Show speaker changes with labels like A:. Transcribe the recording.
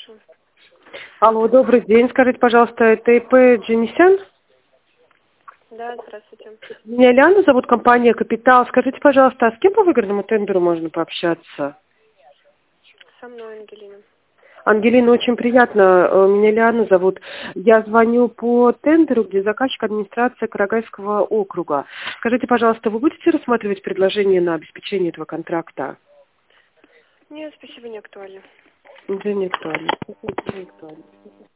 A: слушаю.
B: Алло, добрый день. Скажите, пожалуйста, это ИП Дженисян?
A: Да, здравствуйте.
B: Меня Лиана зовут, компания «Капитал». Скажите, пожалуйста, а с кем по выгодному тендеру можно пообщаться?
A: Со мной Ангелина.
B: Ангелина, очень приятно. Меня Лиана зовут. Я звоню по тендеру, где заказчик администрация Карагайского округа. Скажите, пожалуйста, вы будете рассматривать предложение на обеспечение этого контракта?
A: Нет, спасибо, не актуально.
B: Уже не актуально. Не актуально.